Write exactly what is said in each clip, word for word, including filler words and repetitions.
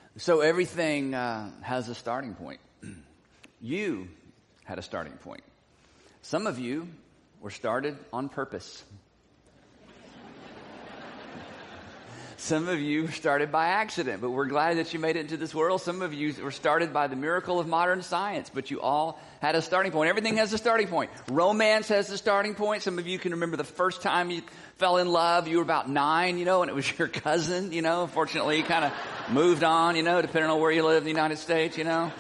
So everything uh, has a starting point. You had a starting point. Some of you were started on purpose. Some of you were started by accident, but we're glad that you made it into this world. Some of you were started by the miracle of modern science, but you all had a starting point. Everything has a starting point. Romance has a starting point. Some of you can remember the first time you fell in love. You were about nine, you know, and it was your cousin, you know. Fortunately, you kind of moved on, you know, depending on where you live in the United States, you know.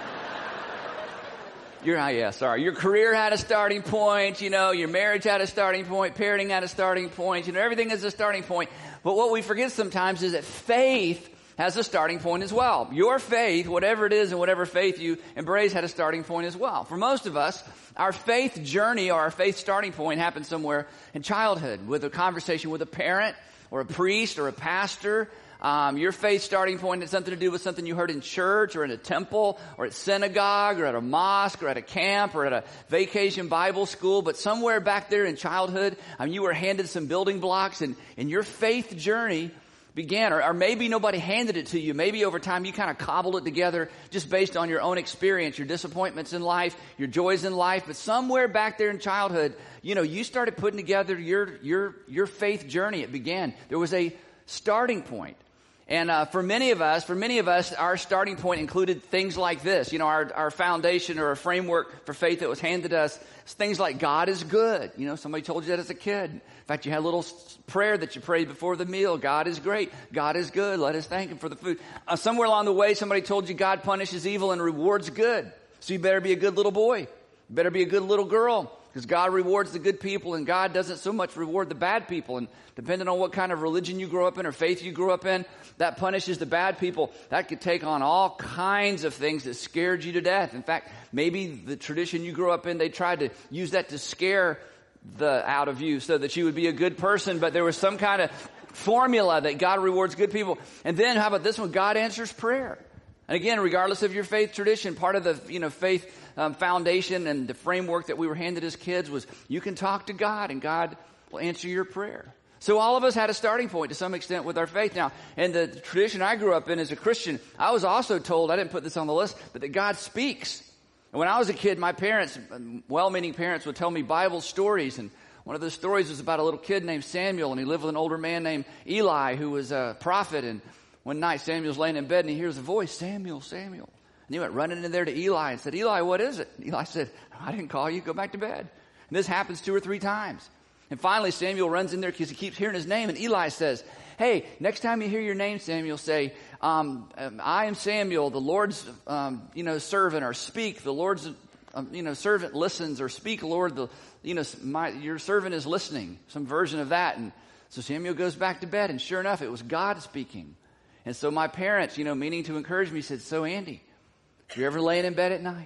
Your, oh yeah, sorry. Your career had a starting point, you know, your marriage had a starting point, parenting had a starting point, you know, everything has a starting point. But what we forget sometimes is that faith has a starting point as well. Your faith, whatever it is and whatever faith you embrace, had a starting point as well. For most of us, our faith journey or our faith starting point happens somewhere in childhood with a conversation with a parent or a priest or a pastor. Um, your faith starting point had something to do with something you heard in church or in a temple or at synagogue or at a mosque or at a camp or at a vacation Bible school. But somewhere back there in childhood, um, you were handed some building blocks and, and your faith journey began. Or, or maybe nobody handed it to you. Maybe over time you kind of cobbled it together just based on your own experience, your disappointments in life, your joys in life. But somewhere back there in childhood, you know, you started putting together your, your, your faith journey. It began. There was a starting point. And uh, for many of us, for many of us, our starting point included things like this. You know, our, our foundation or a framework for faith that was handed us, things like God is good. You know, somebody told you that as a kid. In fact, you had a little prayer that you prayed before the meal. God is great. God is good. Let us thank Him for the food. Uh, somewhere along the way, somebody told you God punishes evil and rewards good. So you better be a good little boy. You better be a good little girl. Because God rewards the good people and God doesn't so much reward the bad people. And depending on what kind of religion you grow up in or faith you grew up in, that punishes the bad people. That could take on all kinds of things that scared you to death. In fact, maybe the tradition you grew up in, they tried to use that to scare the out of you so that you would be a good person. But there was some kind of formula that God rewards good people. And then how about this one? God answers prayer. And again, regardless of your faith tradition, part of the, you know, faith um, foundation and the framework that we were handed as kids was you can talk to God and God will answer your prayer. So all of us had a starting point to some extent with our faith. Now, in the tradition I grew up in as a Christian, I was also told, I didn't put this on the list, but that God speaks. And when I was a kid, my parents, well-meaning parents, would tell me Bible stories. And one of those stories was about a little kid named Samuel, and he lived with an older man named Eli, who was a prophet. And one night, Samuel's laying in bed, and he hears a voice, Samuel, Samuel. And he went running in there to Eli and said, Eli, what is it? And Eli said, I didn't call you. Go back to bed. And this happens two or three times. And finally, Samuel runs in there because he keeps hearing his name. And Eli says, hey, next time you hear your name, Samuel, say, um, um, I am Samuel, the Lord's, um, you know, servant, or speak, the Lord's, um, you know, servant listens, or speak, Lord, the, you know, my, your servant is listening. Some version of that. And so Samuel goes back to bed, and sure enough, it was God speaking. And so my parents, you know, meaning to encourage me, said, so Andy, if you're ever laying in bed at night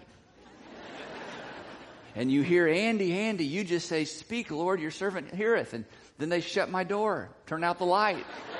and you hear Andy, Andy, you just say, speak, Lord, your servant heareth. And then they shut my door, turn out the light.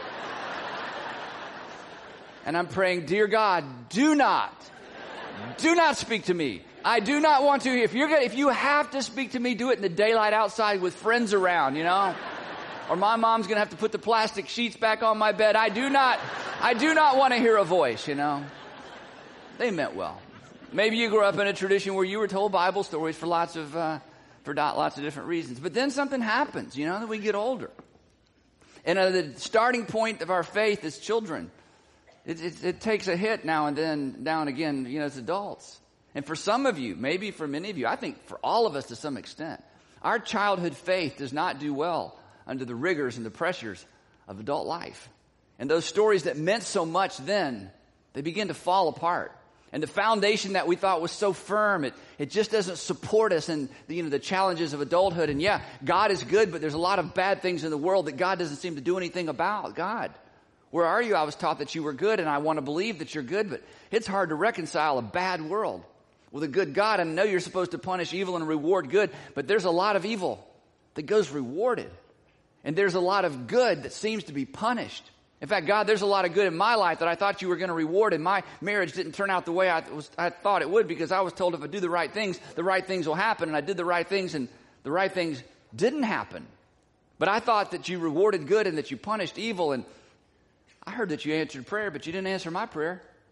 And I'm praying, dear God, do not, do not speak to me. I do not want to. If you're gonna, if you have to speak to me, do it in the daylight outside with friends around, you know. Or my mom's going to have to put the plastic sheets back on my bed. I do not, I do not want to hear a voice, you know. They meant well. Maybe you grew up in a tradition where you were told Bible stories for lots of, uh, for lots of different reasons. But then something happens, you know, that we get older. And uh, the starting point of our faith as children, it, it, it takes a hit now and then, now and again, you know, as adults. And for some of you, maybe for many of you, I think for all of us to some extent, our childhood faith does not do well under the rigors and the pressures of adult life. And those stories that meant so much then, they begin to fall apart. And the foundation that we thought was so firm, it, it just doesn't support us in the, you know, the challenges of adulthood. And yeah, God is good, but there's a lot of bad things in the world that God doesn't seem to do anything about. God, where are you? I was taught that you were good, and I want to believe that you're good, but it's hard to reconcile a bad world with a good God. And I know you're supposed to punish evil and reward good, but there's a lot of evil that goes rewarded. And there's a lot of good that seems to be punished. In fact, God, there's a lot of good in my life that I thought you were going to reward, and my marriage didn't turn out the way I, was, I thought it would, because I was told if I do the right things, the right things will happen. And I did the right things, and the right things didn't happen. But I thought that you rewarded good and that you punished evil. And I heard that you answered prayer, but you didn't answer my prayer.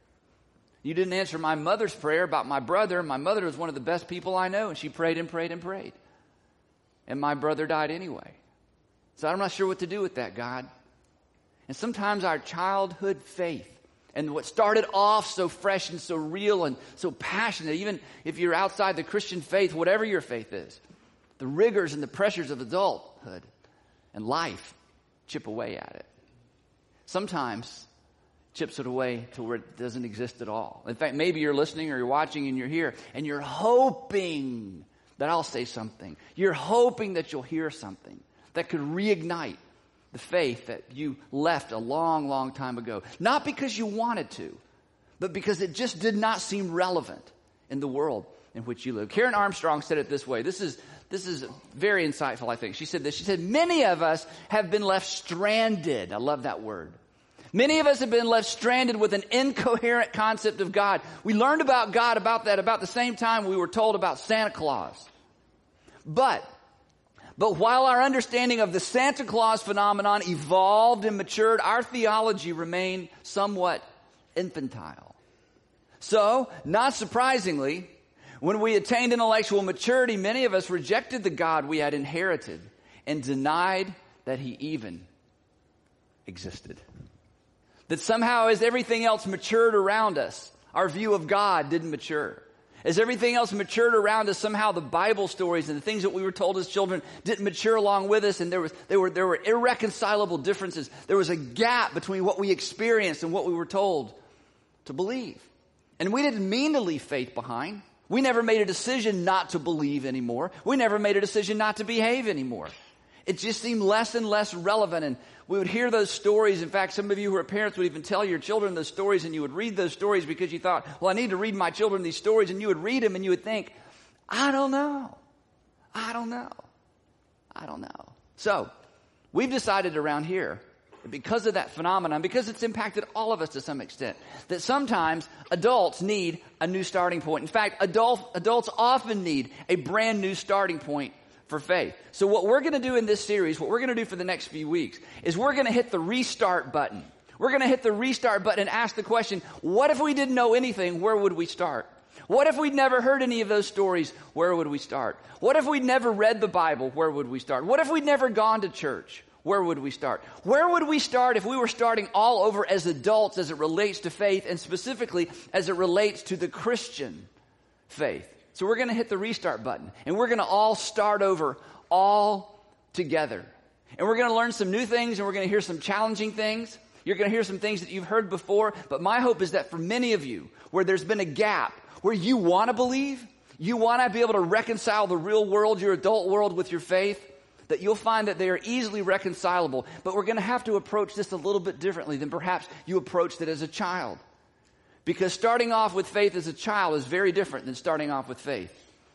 You didn't answer my mother's prayer about my brother. My mother was one of the best people I know, and she prayed and prayed and prayed. And my brother died anyway. So I'm not sure what to do with that, God. And sometimes our childhood faith and what started off so fresh and so real and so passionate, even if you're outside the Christian faith, whatever your faith is, the rigors and the pressures of adulthood and life chip away at it. Sometimes chips it away to where it doesn't exist at all. In fact, maybe you're listening or you're watching and you're here and you're hoping that I'll say something. You're hoping that you'll hear something that could reignite the faith that you left a long, long time ago. Not because you wanted to, but because it just did not seem relevant in the world in which you live. Karen Armstrong said it this way. This is this is very insightful, I think. She said this. She said, many of us have been left stranded. I love that word. Many of us have been left stranded with an incoherent concept of God. We learned about God about that about the same time we were told about Santa Claus. But But while our understanding of the Santa Claus phenomenon evolved and matured, our theology remained somewhat infantile. So, not surprisingly, when we attained intellectual maturity, many of us rejected the God we had inherited and denied that he even existed. That somehow as everything else matured around us, our view of God didn't mature. As everything else matured around us, somehow the Bible stories and the things that we were told as children didn't mature along with us, and there was there were there were irreconcilable differences. There was a gap between what we experienced and what we were told to believe. And we didn't mean to leave faith behind. We never made a decision not to believe anymore. We never made a decision not to behave anymore. It just seemed less and less relevant, and we would hear those stories. In fact, some of you who are parents would even tell your children those stories, and you would read those stories because you thought, well, I need to read my children these stories, and you would read them and you would think, I don't know. I don't know. I don't know. So, we've decided around here, that because of that phenomenon, because it's impacted all of us to some extent, that sometimes adults need a new starting point. In fact, adult, adults often need a brand new starting point for faith. So what we're going to do in this series, what we're going to do for the next few weeks, is we're going to hit the restart button. We're going to hit the restart button and ask the question, what if we didn't know anything? Where would we start? What if we'd never heard any of those stories? Where would we start? What if we'd never read the Bible? Where would we start? What if we'd never gone to church? Where would we start? Where would we start if we were starting all over as adults as it relates to faith, and specifically as it relates to the Christian faith? So we're going to hit the restart button, and we're going to all start over all together. And we're going to learn some new things, and we're going to hear some challenging things. You're going to hear some things that you've heard before, but my hope is that for many of you, where there's been a gap, where you want to believe, you want to be able to reconcile the real world, your adult world, with your faith, that you'll find that they are easily reconcilable. But we're going to have to approach this a little bit differently than perhaps you approached it as a child. Because starting off with faith as a child is very different than starting off with faith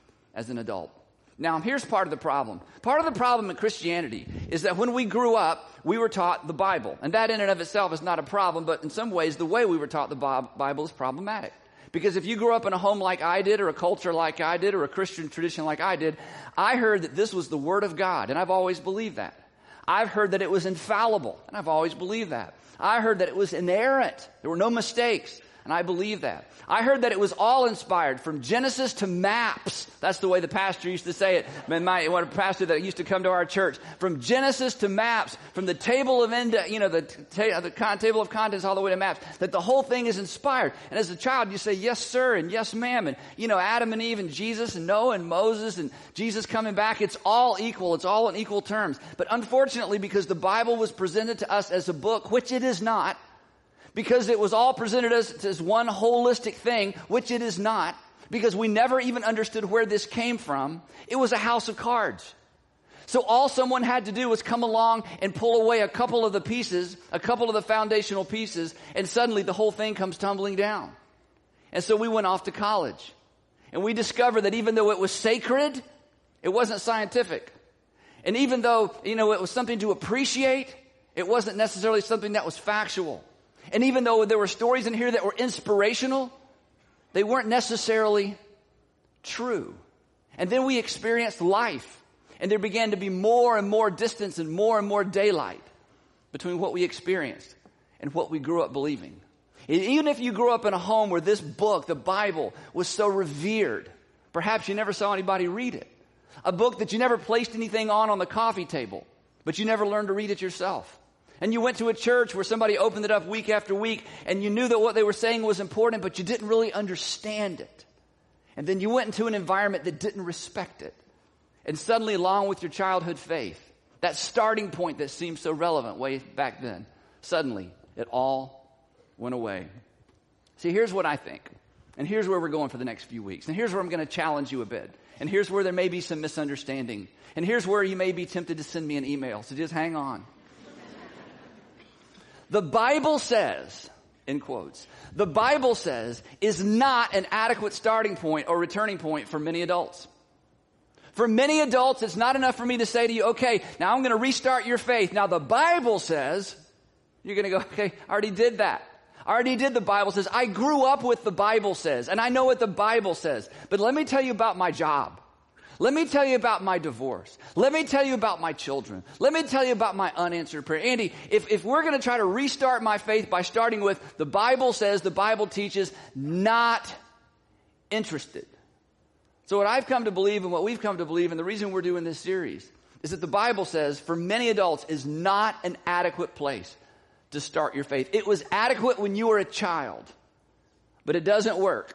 as an adult. Now, here's part of the problem. Part of the problem in Christianity is that when we grew up, we were taught the Bible. And that in and of itself is not a problem, but in some ways, the way we were taught the Bible is problematic. Because if you grew up in a home like I did, or a culture like I did, or a Christian tradition like I did, I heard that this was the Word of God, and I've always believed that. I've heard that it was infallible, and I've always believed that. I heard that it was inerrant. There were no mistakes. And I believe that. I heard that it was all inspired from Genesis to maps. That's the way the pastor used to say it. Man, my one pastor that used to come to our church. From Genesis to maps, from the table of end, you know, the, ta- the con- table of contents all the way to maps. That the whole thing is inspired. And as a child, you say yes, sir, and yes, ma'am, and you know, Adam and Eve and Jesus and Noah and Moses and Jesus coming back. It's all equal. It's all in equal terms. But unfortunately, because the Bible was presented to us as a book, which it is not. Because it was all presented as, as one holistic thing, which it is not, because we never even understood where this came from. It was a house of cards. So all someone had to do was come along and pull away a couple of the pieces, a couple of the foundational pieces, and suddenly the whole thing comes tumbling down. And so we went off to college. And we discovered that even though it was sacred, it wasn't scientific. And even though, you know, it was something to appreciate, it wasn't necessarily something that was factual. And even though there were stories in here that were inspirational, they weren't necessarily true. And then we experienced life. And there began to be more and more distance and more and more daylight between what we experienced and what we grew up believing. Even if you grew up in a home where this book, the Bible, was so revered, perhaps you never saw anybody read it. A book that you never placed anything on on the coffee table, but you never learned to read it yourself. And you went to a church where somebody opened it up week after week, and you knew that what they were saying was important, but you didn't really understand it. And then you went into an environment that didn't respect it. And suddenly, along with your childhood faith, that starting point that seemed so relevant way back then, suddenly it all went away. See, here's what I think. And here's where we're going for the next few weeks. And here's where I'm going to challenge you a bit. And here's where there may be some misunderstanding. And here's where you may be tempted to send me an email. So just hang on. The Bible says, in quotes, the Bible says is not an adequate starting point or returning point for many adults. For many adults, it's not enough for me to say to you, okay, now I'm going to restart your faith. Now the Bible says, you're going to go, okay, I already did that. I already did the Bible says. I grew up with the Bible says, and I know what the Bible says. But let me tell you about my job. Let me tell you about my divorce. Let me tell you about my children. Let me tell you about my unanswered prayer. Andy, if, if we're going to try to restart my faith by starting with the Bible says, the Bible teaches, not interested. So what I've come to believe and what we've come to believe, and the reason we're doing this series, is that the Bible says, for many adults, is not an adequate place to start your faith. It was adequate when you were a child, but it doesn't work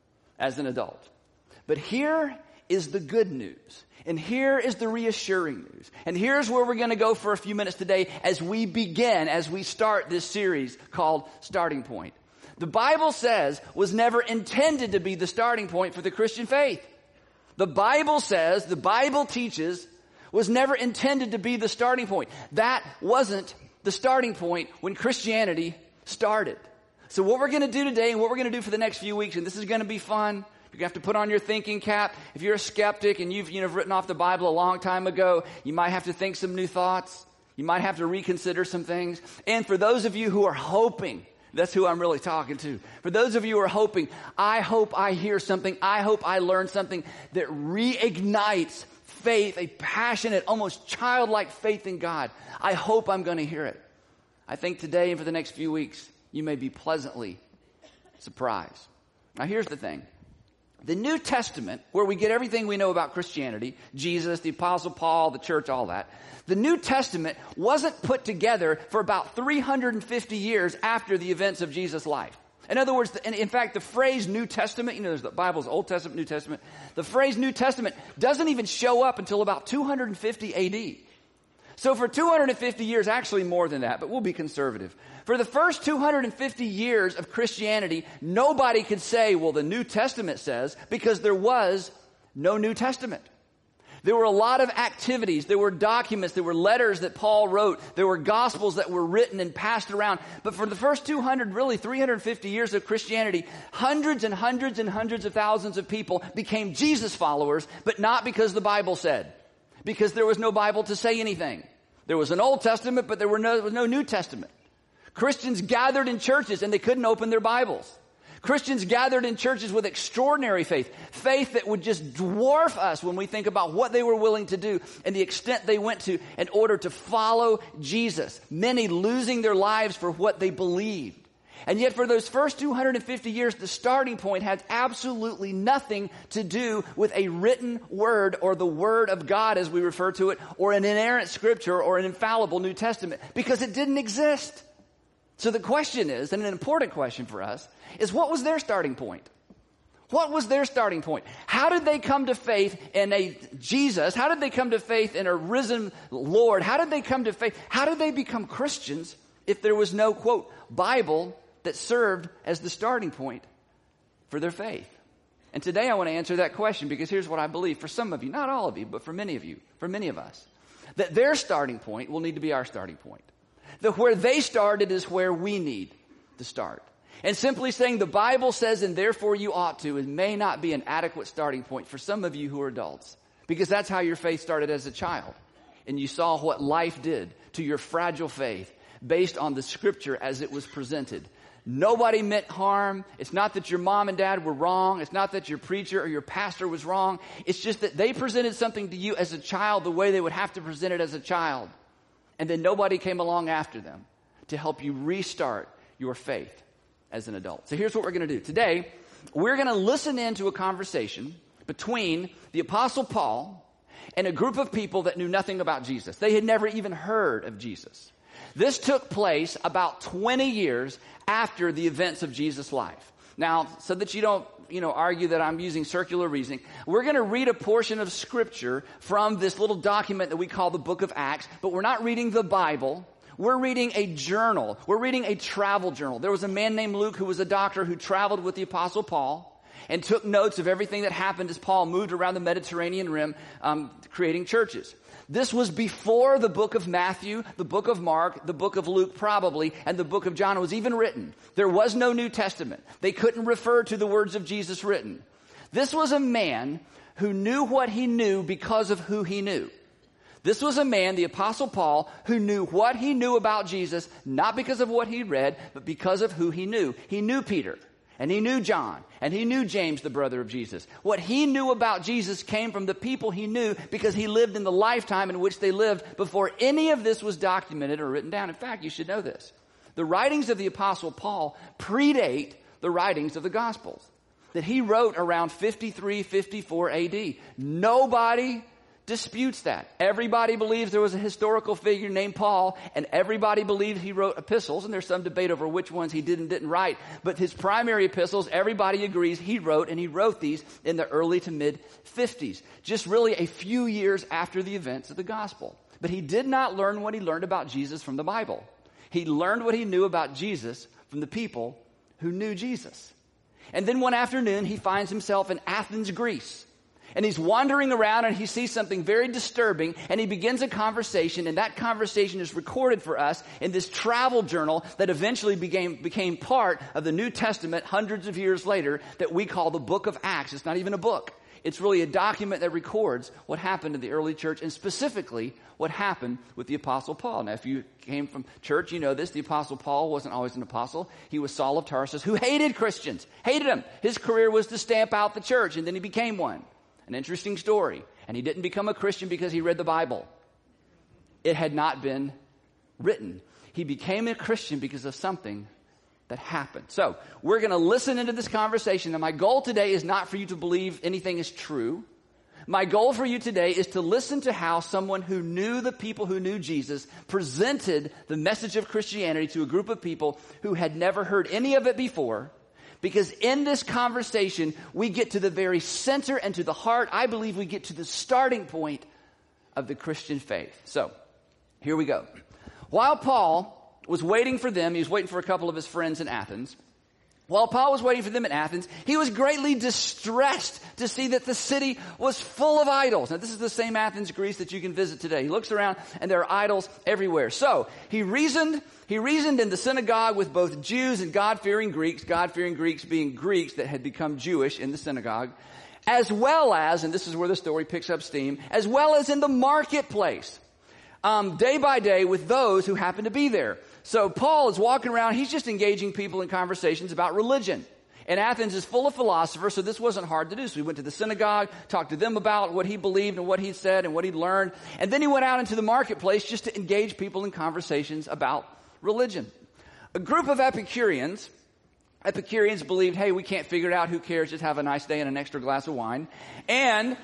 as an adult. But here is the good news, and here is the reassuring news, and here's where we're going to go for a few minutes today as we begin, as we start this series called Starting Point. The Bible says was never intended to be the starting point for the Christian faith. The Bible says, the Bible teaches, was never intended to be the starting point. That wasn't the starting point when Christianity started. So what we're going to do today and what we're going to do for the next few weeks, and this is going to be fun. You're going to have to put on your thinking cap. If you're a skeptic and you've, you know, written off the Bible a long time ago, you might have to think some new thoughts. You might have to reconsider some things. And for those of you who are hoping, that's who I'm really talking to. For those of you who are hoping, I hope I hear something. I hope I learn something that reignites faith, a passionate, almost childlike faith in God. I hope I'm going to hear it. I think today and for the next few weeks, you may be pleasantly surprised. Now here's the thing. The New Testament, where we get everything we know about Christianity, Jesus, the Apostle Paul, the church, all that, the New Testament wasn't put together for about three hundred fifty years after the events of Jesus' life. In other words, in fact, the phrase New Testament, you know, there's the Bible's Old Testament, New Testament. The phrase New Testament doesn't even show up until about two hundred fifty A D. So for two hundred fifty years, actually more than that, but we'll be conservative. For the first two hundred fifty years of Christianity, nobody could say, well, the New Testament says, because there was no New Testament. There were a lot of activities. There were documents. There were letters that Paul wrote. There were gospels that were written and passed around. But for the first two hundred, really three hundred fifty years of Christianity, hundreds and hundreds and hundreds of thousands of people became Jesus followers, but not because the Bible said. Because there was no Bible to say anything. There was an Old Testament, but there were no, there was no New Testament. Christians gathered in churches and they couldn't open their Bibles. Christians gathered in churches with extraordinary faith, faith that would just dwarf us when we think about what they were willing to do and the extent they went to in order to follow Jesus, many losing their lives for what they believed. And yet for those first two hundred fifty years, the starting point had absolutely nothing to do with a written word or the word of God as we refer to it, or an inerrant scripture or an infallible New Testament, because it didn't exist. So the question is, and an important question for us, is what was their starting point? What was their starting point? How did they come to faith in a Jesus? How did they come to faith in a risen Lord? How did they come to faith? How did they become Christians if there was no, quote, Bible that served as the starting point for their faith? And today I want to answer that question, because here's what I believe for some of you, not all of you, but for many of you, for many of us, that their starting point will need to be our starting point. That where they started is where we need to start. And simply saying the Bible says and therefore you ought to, it may not be an adequate starting point for some of you who are adults, because that's how your faith started as a child. And you saw what life did to your fragile faith based on the scripture as it was presented. Nobody meant harm. It's not that your mom and dad were wrong. It's not that your preacher or your pastor was wrong. It's just that they presented something to you as a child the way they would have to present it as a child. And then nobody came along after them to help you restart your faith as an adult. So here's what we're going to do. Today, we're going to listen into a conversation between the Apostle Paul and a group of people that knew nothing about Jesus. They had never even heard of Jesus. This took place about twenty years after the events of Jesus' life. Now, so that you don't, you know, argue that I'm using circular reasoning, we're going to read a portion of Scripture from this little document that we call the Book of Acts, but we're not reading the Bible. We're reading a journal. We're reading a travel journal. There was a man named Luke who was a doctor who traveled with the Apostle Paul and took notes of everything that happened as Paul moved around the Mediterranean rim, um, creating churches. This was before the book of Matthew, the book of Mark, the book of Luke probably, and the book of John was even written. There was no New Testament. They couldn't refer to the words of Jesus written. This was a man who knew what he knew because of who he knew. This was a man, the Apostle Paul, who knew what he knew about Jesus, not because of what he read, but because of who he knew. He knew Peter, and he knew John, and he knew James, the brother of Jesus. What he knew about Jesus came from the people he knew because he lived in the lifetime in which they lived before any of this was documented or written down. In fact, you should know this. The writings of the Apostle Paul predate the writings of the Gospels that he wrote around fifty-three, fifty-four A D. Nobody disputes that. Everybody believes there was a historical figure named Paul, and everybody believes he wrote epistles, and there's some debate over which ones he did and didn't write, but his primary epistles, everybody agrees he wrote, and he wrote these in the early to mid fifties, just really a few years after the events of the gospel. But he did not learn what he learned about Jesus from the Bible. He learned what he knew about Jesus from the people who knew Jesus. And then one afternoon, he finds himself in Athens, Greece. And he's wandering around and he sees something very disturbing and he begins a conversation, and that conversation is recorded for us in this travel journal that eventually became, became part of the New Testament hundreds of years later that we call the Book of Acts. It's not even a book. It's really a document that records what happened in the early church and specifically what happened with the Apostle Paul. Now, if you came from church, you know this. The Apostle Paul wasn't always an apostle. He was Saul of Tarsus who hated Christians, hated them. His career was to stamp out the church, and then he became one. An interesting story. And he didn't become a Christian because he read the Bible. It had not been written. He became a Christian because of something that happened. So, we're going to listen into this conversation. And my goal today is not for you to believe anything is true. My goal for you today is to listen to how someone who knew the people who knew Jesus presented the message of Christianity to a group of people who had never heard any of it before. Because in this conversation, we get to the very center and to the heart. I believe we get to the starting point of the Christian faith. So, here we go. While Paul was waiting for them, he was waiting for a couple of his friends in Athens. While Paul was waiting for them in Athens, he was greatly distressed to see that the city was full of idols. Now, this is the same Athens, Greece that you can visit today. He looks around and there are idols everywhere. So, he reasoned, he reasoned in the synagogue with both Jews and God-fearing Greeks, God-fearing Greeks being Greeks that had become Jewish in the synagogue, as well as, and this is where the story picks up steam, as well as in the marketplace, um, day by day with those who happened to be there. So Paul is walking around. He's just engaging people in conversations about religion. And Athens is full of philosophers, so this wasn't hard to do. So he went to the synagogue, talked to them about what he believed and what he said and what he'd learned. And then he went out into the marketplace just to engage people in conversations about religion. A group of Epicureans, Epicureans believed, hey, we can't figure it out. Who cares? Just have a nice day and an extra glass of wine. And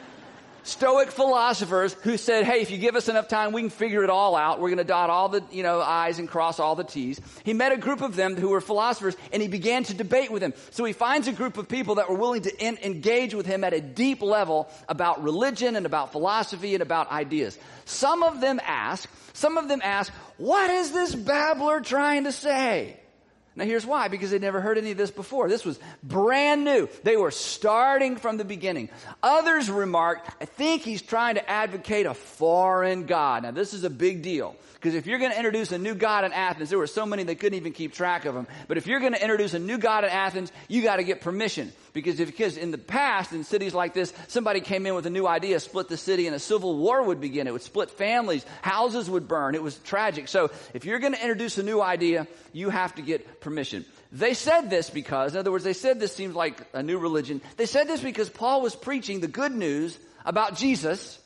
Stoic philosophers who said, hey, if you give us enough time, we can figure it all out. We're going to dot all the, you know, I's and cross all the T's. He met a group of them who were philosophers, and he began to debate with them. So he finds a group of people that were willing to in, engage with him at a deep level about religion and about philosophy and about ideas. Some of them ask, some of them ask, what is this babbler trying to say? Now here's why, because they'd never heard any of this before. This was brand new. They were starting from the beginning. Others remarked, I think he's trying to advocate a foreign god. Now this is a big deal, because if you're going to introduce a new god in Athens, there were so many they couldn't even keep track of them. But if you're going to introduce a new god in Athens, you got to get permission. Because if, because in the past, in cities like this, somebody came in with a new idea, split the city, and a civil war would begin. It would split families. Houses would burn. It was tragic. So if you're going to introduce a new idea, you have to get permission. They said this because, in other words, they said this seems like a new religion. They said this because Paul was preaching the good news about Jesus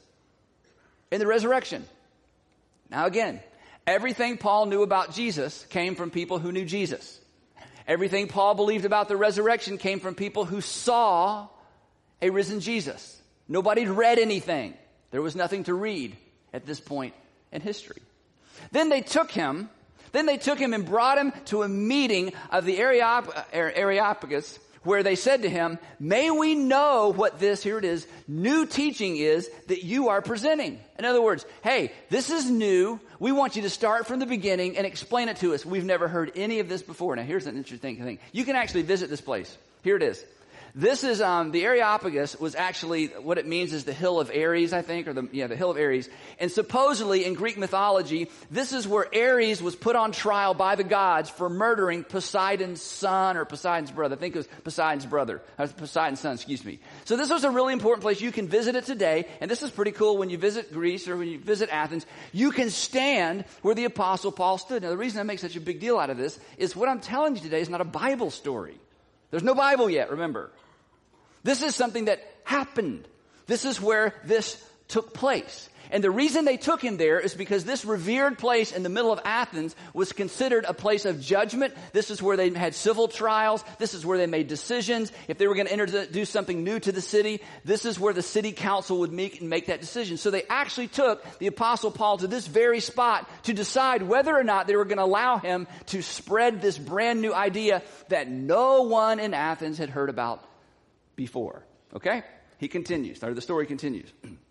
and the resurrection. Now again, everything Paul knew about Jesus came from people who knew Jesus. Everything Paul believed about the resurrection came from people who saw a risen Jesus. Nobody read anything. There was nothing to read at this point in history. Then they took him, then they took him and brought him to a meeting of the Areop- Areopagus, where they said to him, may we know what this, here it is, new teaching is that you are presenting. In other words, hey, this is new. We want you to start from the beginning and explain it to us. We've never heard any of this before. Now, here's an interesting thing. You can actually visit this place. Here it is. This is, um, the Areopagus was actually, what it means is the hill of Ares, I think, or the, yeah, the hill of Ares. And supposedly in Greek mythology, this is where Ares was put on trial by the gods for murdering Poseidon's son or Poseidon's brother. I think it was Poseidon's brother, or Poseidon's son, excuse me. So this was a really important place. You can visit it today. And this is pretty cool. When you visit Greece or when you visit Athens, you can stand where the Apostle Paul stood. Now, the reason I make such a big deal out of this is what I'm telling you today is not a Bible story. There's no Bible yet, remember. This is something that happened. This is where this took place. And the reason they took him there is because this revered place in the middle of Athens was considered a place of judgment. This is where they had civil trials. This is where they made decisions. If they were going to introduce something new to the city, this is where the city council would meet and make that decision. So they actually took the Apostle Paul to this very spot to decide whether or not they were going to allow him to spread this brand new idea that no one in Athens had heard about before. Okay? He continues, or the story continues.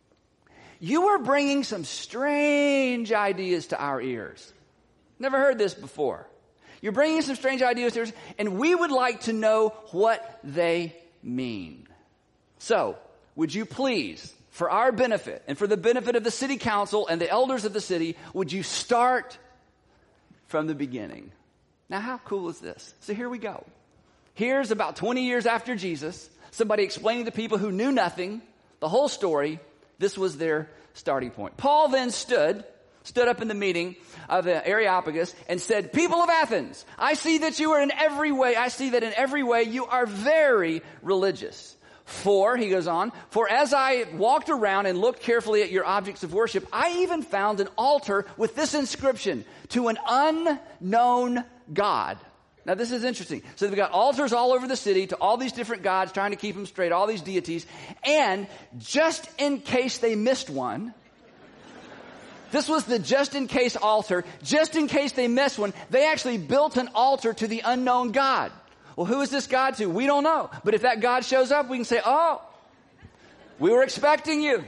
You are bringing some strange ideas to our ears. Never heard this before. You're bringing some strange ideas to us, and we would like to know what they mean. So, would you please, for our benefit and for the benefit of the city council and the elders of the city, would you start from the beginning? Now, how cool is this? So here we go. Here's about twenty years after Jesus, somebody explaining to people who knew nothing the whole story. This was their starting point. Paul then stood, stood up in the meeting of the Areopagus and said, people of Athens, I see that you are in every way, I see that in every way you are very religious. For, he goes on, for as I walked around and looked carefully at your objects of worship, I even found an altar with this inscription, to an unknown God. Now, this is interesting. So they've got altars all over the city to all these different gods, trying to keep them straight, all these deities. And just in case they missed one, this was the just in case altar. Just in case they missed one, they actually built an altar to the unknown God. Well, who is this God to? We don't know. But if that God shows up, we can say, oh, we were expecting you.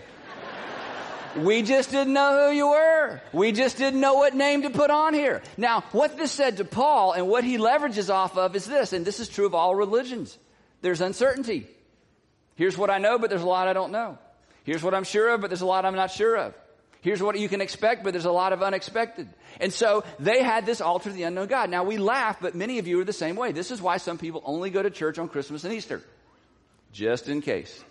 We just didn't know who you were. We just didn't know what name to put on here. Now, what this said to Paul and what he leverages off of is this, and this is true of all religions. There's uncertainty. Here's what I know, but there's a lot I don't know. Here's what I'm sure of, but there's a lot I'm not sure of. Here's what you can expect, but there's a lot of unexpected. And so they had this altar to the unknown God. Now, we laugh, but many of you are the same way. This is why some people only go to church on Christmas and Easter. Just in case.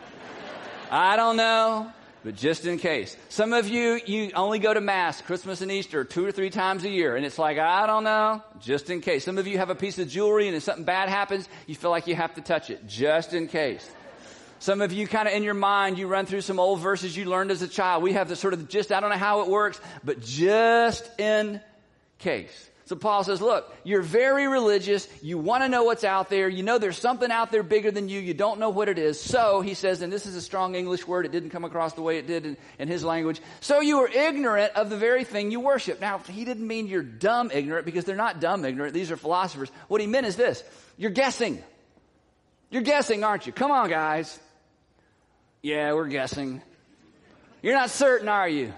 I don't know. But just in case. Some of you, you only go to Mass, Christmas and Easter, two or three times a year. And it's like, I don't know, just in case. Some of you have a piece of jewelry and if something bad happens, you feel like you have to touch it, just in case. Some of you kind of in your mind, you run through some old verses you learned as a child. We have this sort of just, I don't know how it works, but just in case. So Paul says, look, you're very religious. You want to know what's out there. You know there's something out there bigger than you. You don't know what it is. So, he says, and this is a strong English word. It didn't come across the way it did in, in his language. So you are ignorant of the very thing you worship. Now, he didn't mean you're dumb ignorant, because they're not dumb ignorant. These are philosophers. What he meant is this. You're guessing. You're guessing, aren't you? Come on, guys. Yeah, we're guessing. You're not certain, are you?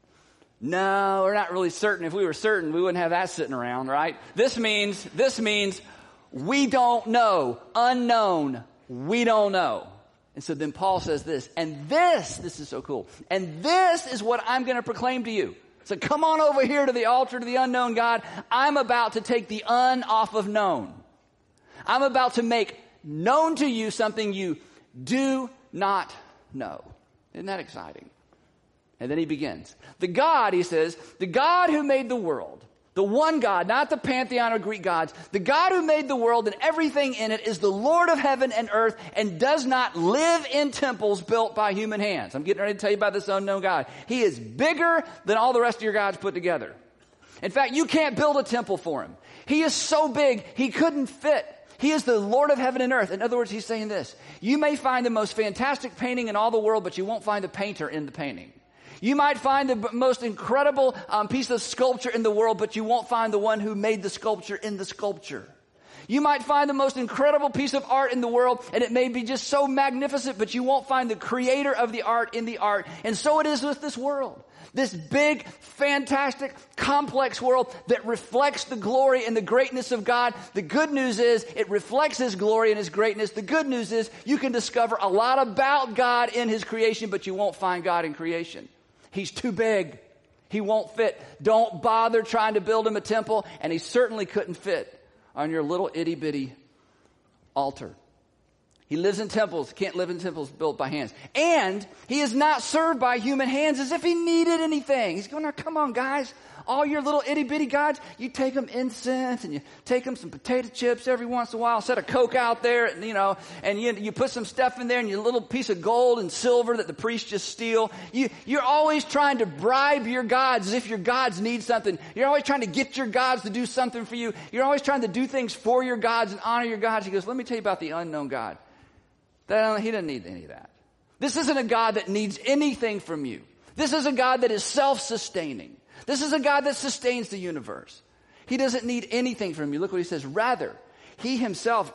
No, we're not really certain. If we were certain, we wouldn't have that sitting around, right? This means, this means we don't know. Unknown. We don't know. And so then Paul says this, and this, this is so cool, and this is what I'm going to proclaim to you. So come on over here to the altar to the unknown God. I'm about to take the un off of known. I'm about to make known to you something you do not know. Isn't that exciting? And then he begins. The God, he says, the God who made the world, the one God, not the pantheon of Greek gods, the God who made the world and everything in it is the Lord of heaven and earth and does not live in temples built by human hands. I'm getting ready to tell you about this unknown God. He is bigger than all the rest of your gods put together. In fact, you can't build a temple for him. He is so big, he couldn't fit. He is the Lord of heaven and earth. In other words, he's saying this. You may find the most fantastic painting in all the world, but you won't find the painter in the painting. You might find the most incredible um, piece of sculpture in the world, but you won't find the one who made the sculpture in the sculpture. You might find the most incredible piece of art in the world, and it may be just so magnificent, but you won't find the creator of the art in the art. And so it is with this world. This big, fantastic, complex world that reflects the glory and the greatness of God. The good news is it reflects his glory and his greatness. The good news is you can discover a lot about God in his creation, but you won't find God in creation. He's too big. He won't fit. Don't bother trying to build him a temple, and he certainly couldn't fit on your little itty-bitty altar. He lives in temples, can't live in temples built by hands. And he is not served by human hands as if he needed anything. He's going, now come on guys, all your little itty-bitty gods, you take them incense and you take them some potato chips every once in a while, set a Coke out there, and, you know, and you, you put some stuff in there and your little piece of gold and silver that the priests just steal. You, you're always trying to bribe your gods as if your gods need something. You're always trying to get your gods to do something for you. You're always trying to do things for your gods and honor your gods. He goes, let me tell you about the unknown God. That, he doesn't need any of that. This isn't a God that needs anything from you. This is a God that is self-sustaining. This is a God that sustains the universe. He doesn't need anything from you. Look what he says. Rather, he himself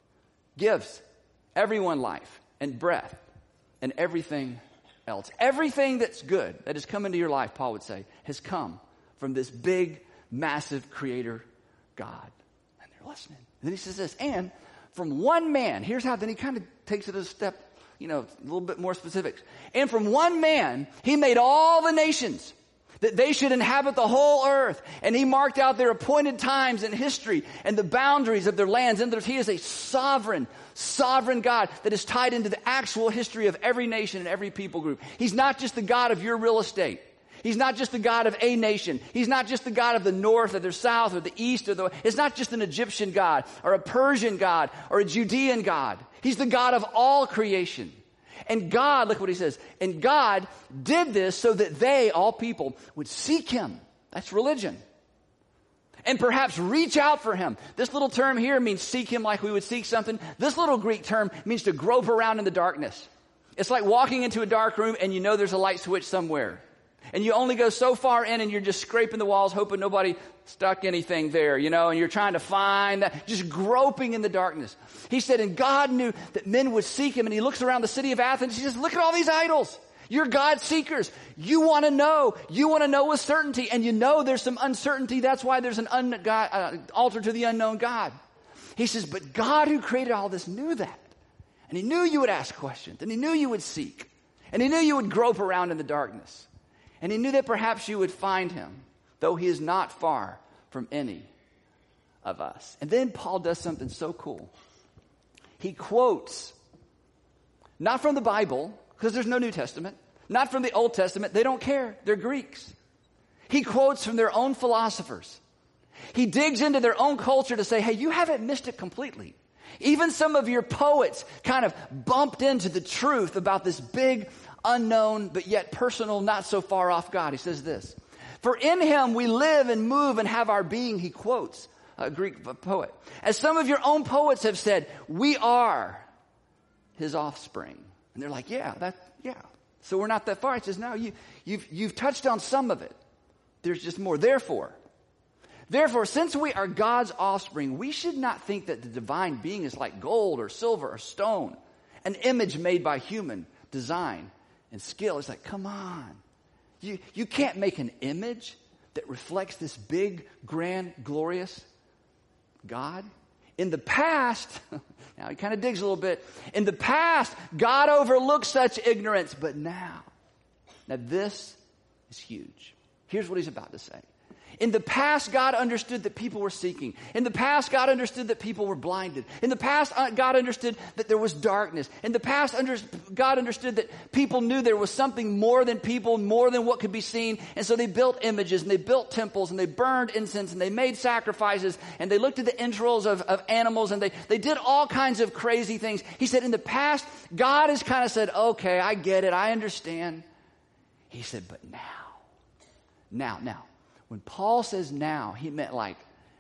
gives everyone life and breath and everything else. Everything that's good that has come into your life, Paul would say, has come from this big, massive creator God. And they're listening. And then he says this, and from one man, here's how, then he kind of takes it a step, you know, a little bit more specifics. And from one man, he made all the nations that they should inhabit the whole earth. And he marked out their appointed times in history and the boundaries of their lands. And he is a sovereign, sovereign God that is tied into the actual history of every nation and every people group. He's not just the God of your real estate. He's not just the God of a nation. He's not just the God of the north or the south or the east or the, it's not just an Egyptian God or a Persian God or a Judean God. He's the God of all creation. And God, look what he says, and God did this so that they, all people, would seek him. That's religion. And perhaps reach out for him. This little term here means seek him like we would seek something. This little Greek term means to grope around in the darkness. It's like walking into a dark room and you know there's a light switch somewhere. And you only go so far in and you're just scraping the walls, hoping nobody stuck anything there, you know, and you're trying to find that, just groping in the darkness. He said, and God knew that men would seek him, and he looks around the city of Athens. He says, look at all these idols. You're God seekers. You want to know. You want to know with certainty, and you know there's some uncertainty. That's why there's an un- God, uh, altar to the unknown God. He says, but God who created all this knew that. And he knew you would ask questions, and he knew you would seek, and he knew you would grope around in the darkness. And he knew that perhaps you would find him, though he is not far from any of us. And then Paul does something so cool. He quotes, not from the Bible, because there's no New Testament, not from the Old Testament. They don't care. They're Greeks. He quotes from their own philosophers. He digs into their own culture to say, hey, you haven't missed it completely. Even some of your poets kind of bumped into the truth about this big, unknown, but yet personal, not so far off God. He says this, for in him we live and move and have our being, he quotes a Greek poet. As some of your own poets have said, we are his offspring. And they're like, yeah, that, yeah. So we're not that far. He says, no, you, you've, you've touched on some of it. There's just more. Therefore, Therefore, since we are God's offspring, we should not think that the divine being is like gold or silver or stone, an image made by human design and skill. It's like, come on. You, you can't make an image that reflects this big, grand, glorious God. In the past, now he kind of digs a little bit. In the past, God overlooked such ignorance, but now, now this is huge. Here's what he's about to say. In the past, God understood that people were seeking. In the past, God understood that people were blinded. In the past, God understood that there was darkness. In the past, God understood that people knew there was something more than people, more than what could be seen. And so they built images, and they built temples, and they burned incense, and they made sacrifices, and they looked at the entrails of, of animals, and they, they did all kinds of crazy things. He said, in the past, God has kind of said, okay, I get it, I understand. He said, but now, now, now. When Paul says now, he meant like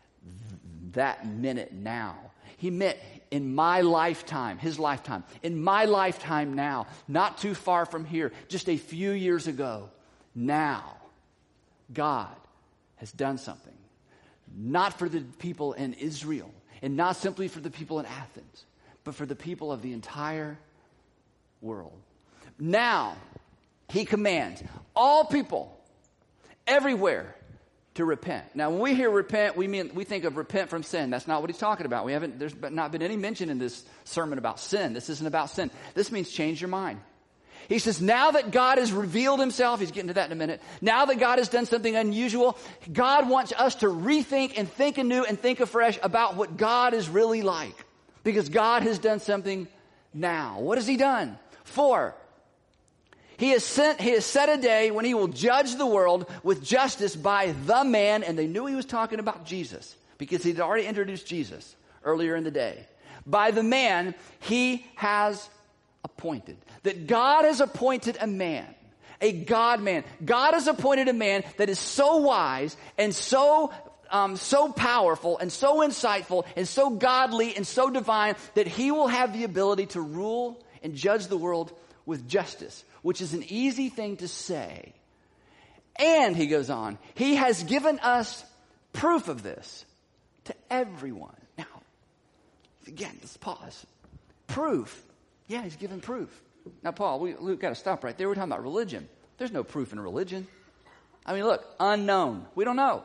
that minute now. He meant in my lifetime, his lifetime, in my lifetime now, not too far from here, just a few years ago. Now, God has done something. Not for the people in Israel, and not simply for the people in Athens, but for the people of the entire world. Now, he commands all people everywhere to repent. Now, when we hear repent, we mean we think of repent from sin. That's not what he's talking about. We haven't. There's not been any mention in this sermon about sin. This isn't about sin. This means change your mind. He says, now that God has revealed himself, he's getting to that in a minute. Now that God has done something unusual, God wants us to rethink and think anew and think afresh about what God is really like. Because God has done something now. What has he done? For He has sent, he has set a day when he will judge the world with justice by the man, and they knew he was talking about Jesus because he'd already introduced Jesus earlier in the day. By the man he has appointed. That God has appointed a man, a God man. God has appointed a man that is so wise and so um, so powerful and so insightful and so godly and so divine that he will have the ability to rule and judge the world with justice, which is an easy thing to say. And he goes on, he has given us proof of this to everyone. Now, again, let's pause. Proof. Yeah, he's given proof. Now, Paul, we, we've got to stop right there. We're talking about religion. There's no proof in religion. I mean, look, unknown. We don't know.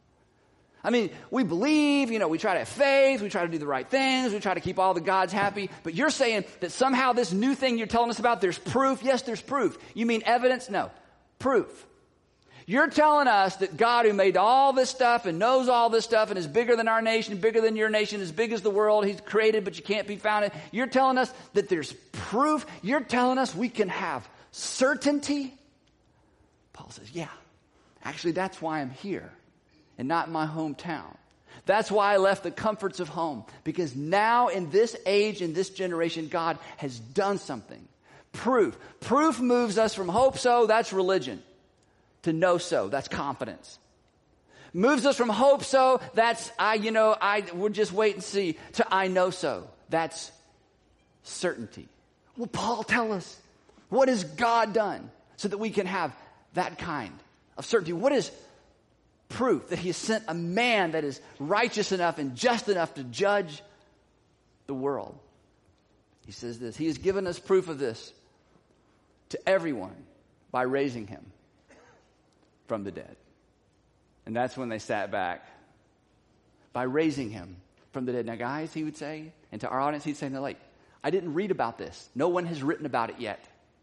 I mean, we believe, you know, we try to have faith, we try to do the right things, we try to keep all the gods happy, but you're saying that somehow this new thing you're telling us about, there's proof? Yes, there's proof. You mean evidence? No. Proof. You're telling us that God, who made all this stuff and knows all this stuff and is bigger than our nation, bigger than your nation, as big as the world, he's created but you can't be found. You're telling us that there's proof. You're telling us we can have certainty. Paul says, yeah, actually that's why I'm here and not in my hometown. That's why I left the comforts of home, because now in this age, in this generation, God has done something. Proof. Proof moves us from hope so, that's religion, to know so, that's confidence. Moves us from hope so, that's, I, you know, I, we'll just wait and see, to I know so, that's certainty. Well, Paul, tell us, what has God done so that we can have that kind of certainty? What is proof that he has sent a man that is righteous enough and just enough to judge the world? He says this, he has given us proof of this to everyone by raising him from the dead. And that's when they sat back. By raising him from the dead. Now, guys, he would say, and to our audience, he'd say, no, like, I didn't read about this. No one has written about it yet.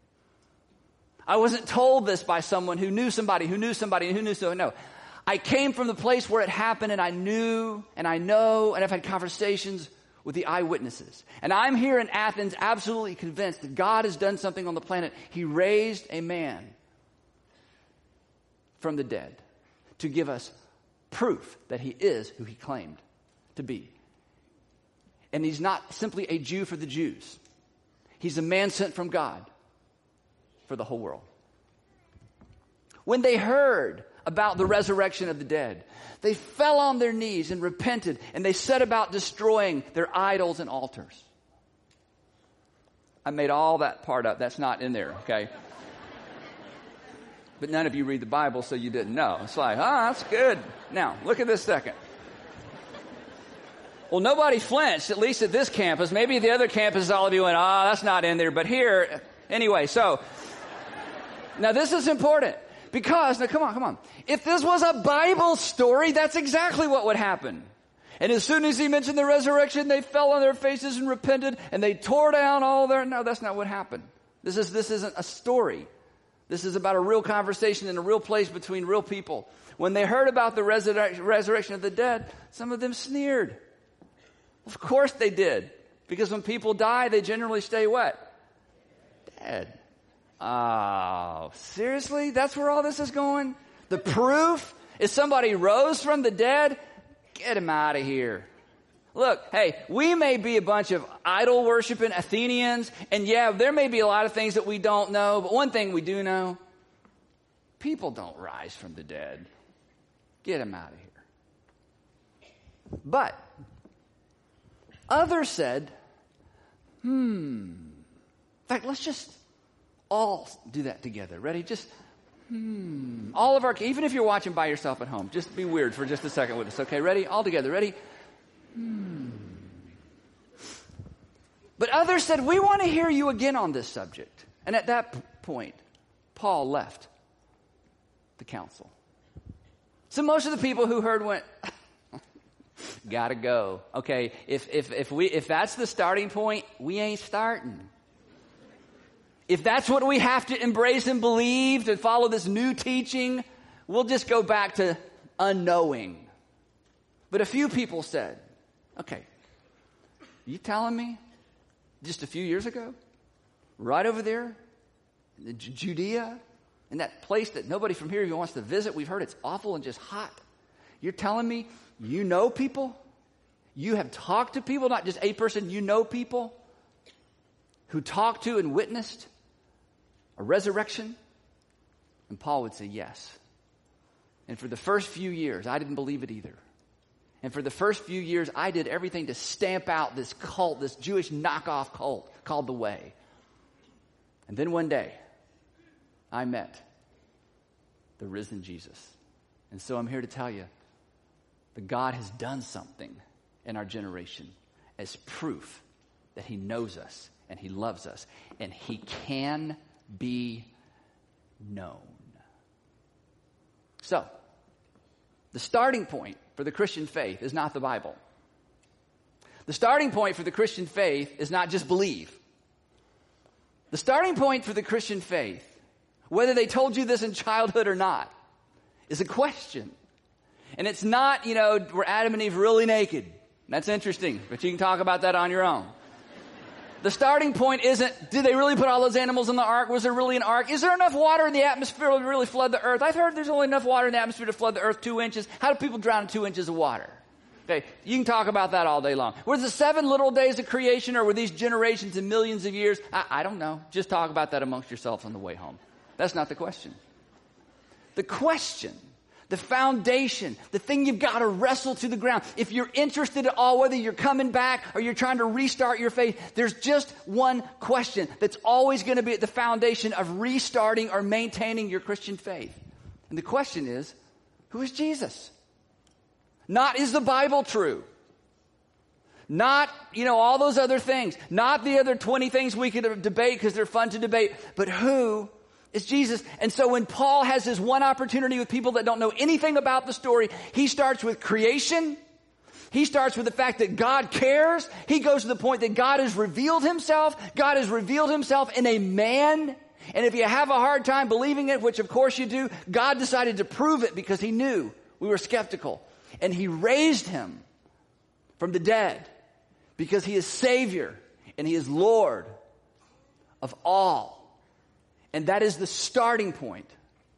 I wasn't told this by someone who knew somebody, who knew somebody, who knew someone. No. I came from the place where it happened, and I knew, and I know, and I've had conversations with the eyewitnesses. And I'm here in Athens absolutely convinced that God has done something on the planet. He raised a man from the dead to give us proof that he is who he claimed to be. And he's not simply a Jew for the Jews. He's a man sent from God for the whole world. When they heard about the resurrection of the dead, they fell on their knees and repented, and they set about destroying their idols and altars. I made all that part up. That's not in there, okay? But none of you read the Bible, so you didn't know. It's like, ah, oh, that's good. Now, look at this second. Well, nobody flinched, at least at this campus. Maybe the other campuses, all of you went, ah, oh, that's not in there. But here, anyway, so, now this is important. Because, now come on, come on. If this was a Bible story, that's exactly what would happen. And as soon as he mentioned the resurrection, they fell on their faces and repented, and they tore down all their, no, that's not what happened. This is, this isn't a story. This is about a real conversation in a real place between real people. When they heard about the resurre- resurrection of the dead, some of them sneered. Of course they did. Because when people die, they generally stay what? Dead. Oh, seriously? That's where all this is going? The proof is somebody rose from the dead? Get him out of here. Look, hey, we may be a bunch of idol-worshiping Athenians, and yeah, there may be a lot of things that we don't know, but one thing we do know, people don't rise from the dead. Get him out of here. But others said, hmm. In fact, let's just all do that together. Ready? Just, hmm. All of our, even if you're watching by yourself at home, just be weird for just a second with us. Okay, ready? All together. Ready? Hmm. But others said, we want to hear you again on this subject. And at that p- point, Paul left the council. So most of the people who heard went, gotta go. Okay, if if if we if that's the starting point, we ain't starting. If that's what we have to embrace and believe to follow this new teaching, we'll just go back to unknowing. But a few people said, okay, you telling me just a few years ago, right over there in Judea, in that place that nobody from here even wants to visit, we've heard it's awful and just hot. You're telling me you know people? You have talked to people, not just a person, you know people who talked to and witnessed a resurrection? And Paul would say yes. And for the first few years, I didn't believe it either. And for the first few years, I did everything to stamp out this cult, this Jewish knockoff cult called the Way. And then one day, I met the risen Jesus. And so I'm here to tell you that God has done something in our generation as proof that he knows us and he loves us and he can be known. So, the starting point for the Christian faith is not the Bible. The starting point for the Christian faith is not just believe. The starting point for the Christian faith, whether they told you this in childhood or not, is a question. And it's not, you know, were Adam and Eve really naked? That's interesting, but you can talk about that on your own. The starting point isn't, did they really put all those animals in the ark? Was there really an ark? Is there enough water in the atmosphere to really flood the earth? I've heard there's only enough water in the atmosphere to flood the earth two inches. How do people drown in two inches of water? Okay, you can talk about that all day long. Was it seven little days of creation, or were these generations and millions of years? I, I don't know. Just talk about that amongst yourselves on the way home. That's not the question. The question, the foundation, the thing you've got to wrestle to the ground. If you're interested at all, whether you're coming back or you're trying to restart your faith, there's just one question that's always going to be at the foundation of restarting or maintaining your Christian faith. And the question is, who is Jesus? Not is the Bible true? Not, you know, all those other things. Not the other twenty things we could debate because they're fun to debate. But who is Jesus? And so when Paul has his one opportunity with people that don't know anything about the story, he starts with creation. He starts with the fact that God cares. He goes to the point that God has revealed himself. God has revealed himself in a man. And if you have a hard time believing it, which of course you do, God decided to prove it because he knew we were skeptical. And he raised him from the dead because he is Savior and he is Lord of all. And that is the starting point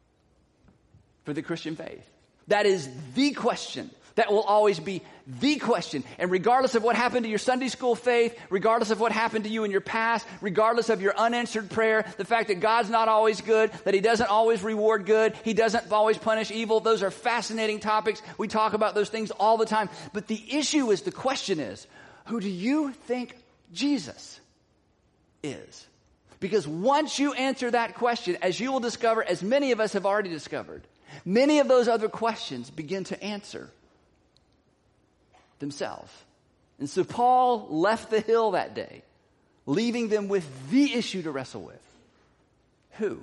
for the Christian faith. That is the question. That will always be the question. And regardless of what happened to your Sunday school faith, regardless of what happened to you in your past, regardless of your unanswered prayer, the fact that God's not always good, that he doesn't always reward good, he doesn't always punish evil, those are fascinating topics. We talk about those things all the time. But the issue is, the question is, who do you think Jesus is? Because once you answer that question, as you will discover, as many of us have already discovered, many of those other questions begin to answer themselves. And so Paul left the hill that day, leaving them with the issue to wrestle with. Who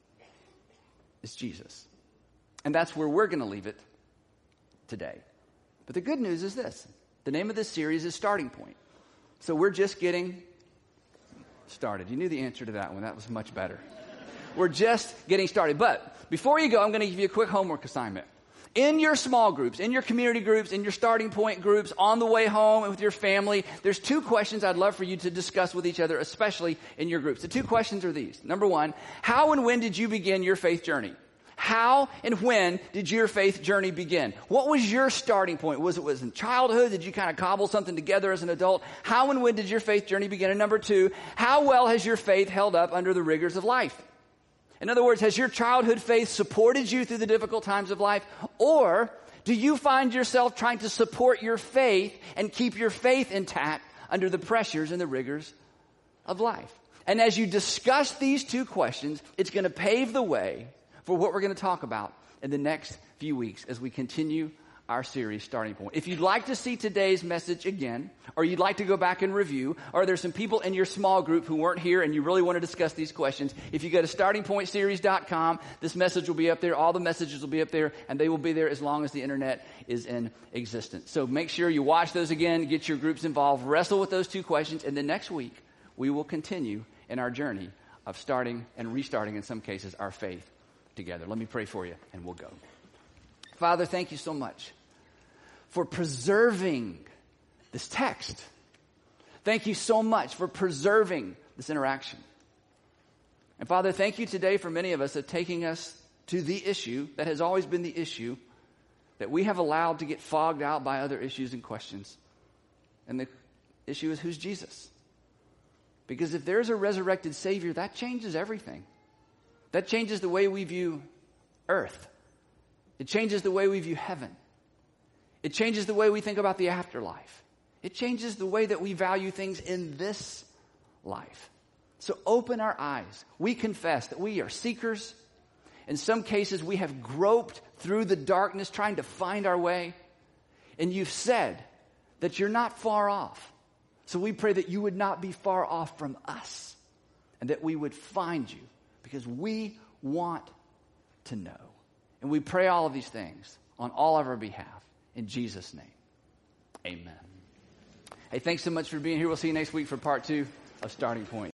is Jesus? And that's where we're going to leave it today. But the good news is this. The name of this series is Starting Point. So we're just getting started. You knew the answer to that one. That was much better. We're just getting started. But before you go, I'm going to give you a quick homework assignment. In your small groups, in your community groups, in your starting point groups, on the way home and with your family, there's two questions I'd love for you to discuss with each other, especially in your groups. The two questions are these. Number one, how and when did you begin your faith journey? How and when did your faith journey begin? What was your starting point? Was it was in childhood? Did you kind of cobble something together as an adult? How and when did your faith journey begin? And number two, how well has your faith held up under the rigors of life? In other words, has your childhood faith supported you through the difficult times of life? Or Do you find yourself trying to support your faith and keep your faith intact under the pressures and the rigors of life? And as you discuss these two questions, it's going to pave the way for what we're going to talk about in the next few weeks as we continue our series, Starting Point. If you'd like to see today's message again, or you'd like to go back and review, or there's some people in your small group who weren't here and you really want to discuss these questions, if you go to starting point series dot com, this message will be up there. All the messages will be up there, and they will be there as long as the internet is in existence. So make sure you watch those again, get your groups involved, wrestle with those two questions, and then next week we will continue in our journey of starting and restarting, in some cases, our faith together. Let me pray for you, and we'll go. Father, thank you so much for preserving this text. Thank you so much for preserving this interaction. And Father, thank you today for many of us of taking us to the issue that has always been the issue that we have allowed to get fogged out by other issues and questions. And the issue is, who's Jesus? Because if there's a resurrected Savior, that changes everything. That changes the way we view earth. It changes the way we view heaven. It changes the way we think about the afterlife. It changes the way that we value things in this life. So open our eyes. We confess that we are seekers. In some cases, we have groped through the darkness trying to find our way. And you've said that you're not far off. So we pray that you would not be far off from us, and that we would find you, because we want to know. And we pray all of these things on all of our behalf. In Jesus' name, amen. Hey, thanks so much for being here. We'll see you next week for part two of Starting Point.